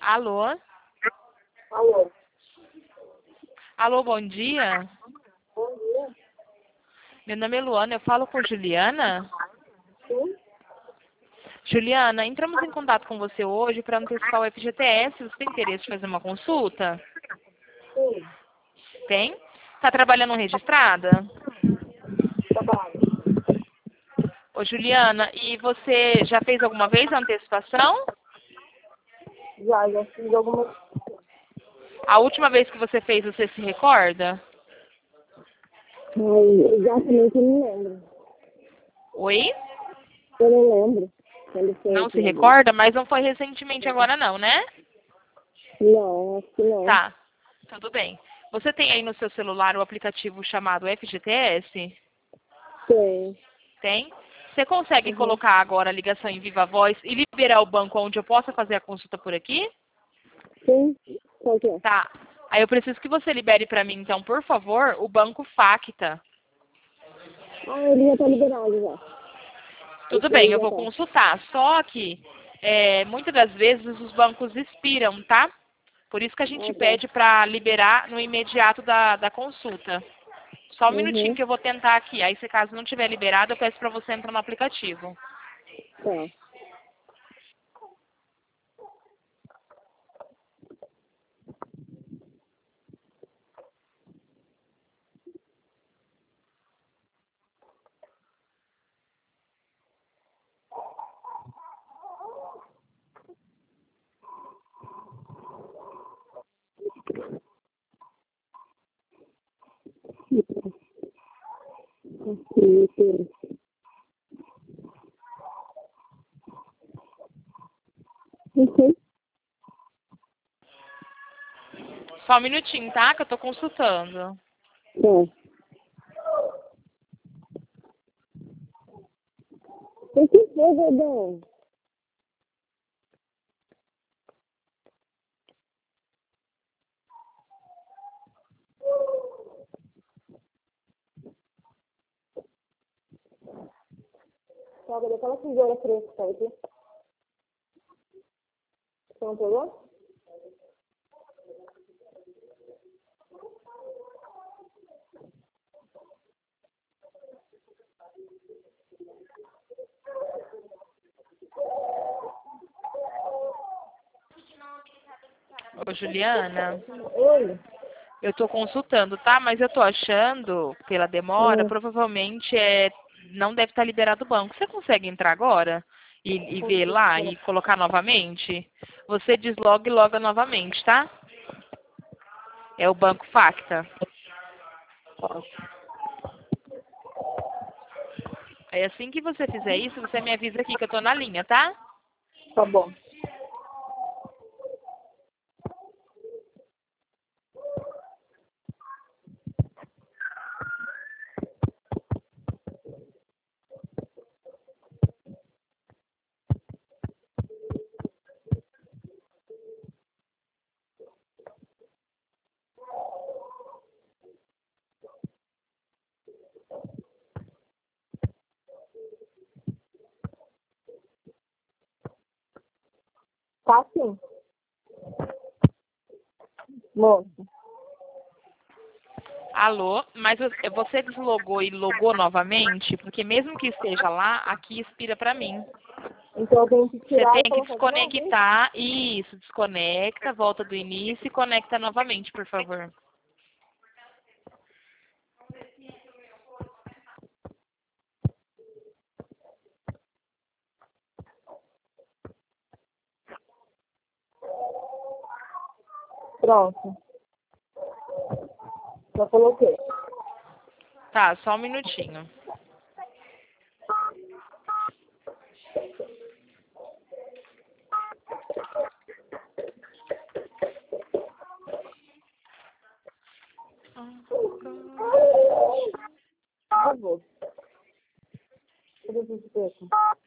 Alô? Alô, Alô, bom dia. bom dia. Meu nome é Luana, eu falo com Juliana. Sim? Juliana, entramos em contato com você hoje para antecipar o FGTS. Você tem interesse em fazer uma consulta? Sim, Tem? Está trabalhando registrada? trabalho. Ô, Juliana, e você já fez alguma vez a antecipação? Já fiz algumas. A última vez que você fez, você se recorda? Ai, exatamente, eu não lembro. Oi? Eu não lembro quando foi a Não se última vez. recorda, mas não foi recentemente agora não, né? Não, acho que não. Tá, tudo bem. Você tem aí no seu celular o aplicativo chamado FGTS? Tem. Tem? Você consegue Uhum. colocar agora a ligação em viva voz e liberar o banco onde eu possa fazer a consulta por aqui? Sim? Qual que é? Tá. Aí eu preciso que você libere para mim, então, por favor, o banco Facta. Ah, ele já tá liberado já. Tudo Esse bem, daí eu já vou tá. consultar. Só que muitas das vezes os bancos expiram, tá? Por isso que a gente Ah, tá. pede para liberar no imediato da consulta. Só um minutinho Uhum. que eu vou tentar aqui. Aí, se caso não tiver liberado, eu peço para você entrar no aplicativo. Tá. Sim. Sim. Só um minutinho, tá? Que eu tô consultando. Tá. O que foi, Godão? Tá, Godão, aquela tesoura fresca aqui. Você não pegou? Ô, Juliana, Oi? eu tô consultando, tá? Mas eu tô achando, pela demora, provavelmente não deve estar liberado o banco. Você consegue entrar agora e ver lá e colocar novamente? Você desloga e loga novamente, tá? É o banco Facta. Aí assim que você fizer isso, você me avisa aqui que eu tô na linha, tá? Tá bom. Tá sim. Moço. Alô, mas você deslogou e logou novamente? Porque mesmo que esteja lá, aqui expira para mim. Então eu tenho que Você tirar tem e que colocar de novo, hein? desconectar. Isso, desconecta, volta do início e conecta novamente, por favor. Pronto. Já coloquei. Tá, só um minutinho. Por favor. Cadê o espeto?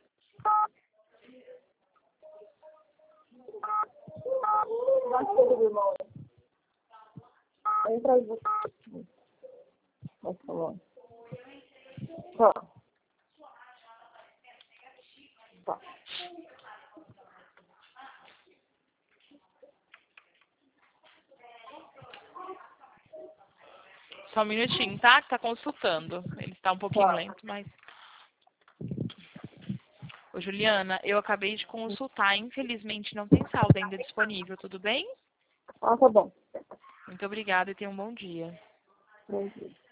Vai ser do irmão. Entra aí. Vai falar. Tá. Tá. Só um minutinho, tá? Que tá consultando. Ele está um pouquinho lento, mas... Ô, Juliana, eu acabei de consultar. Infelizmente, não tem saldo ainda disponível, tudo bem? Ah, tá bom. Muito obrigada e tenha um bom dia. Bom dia.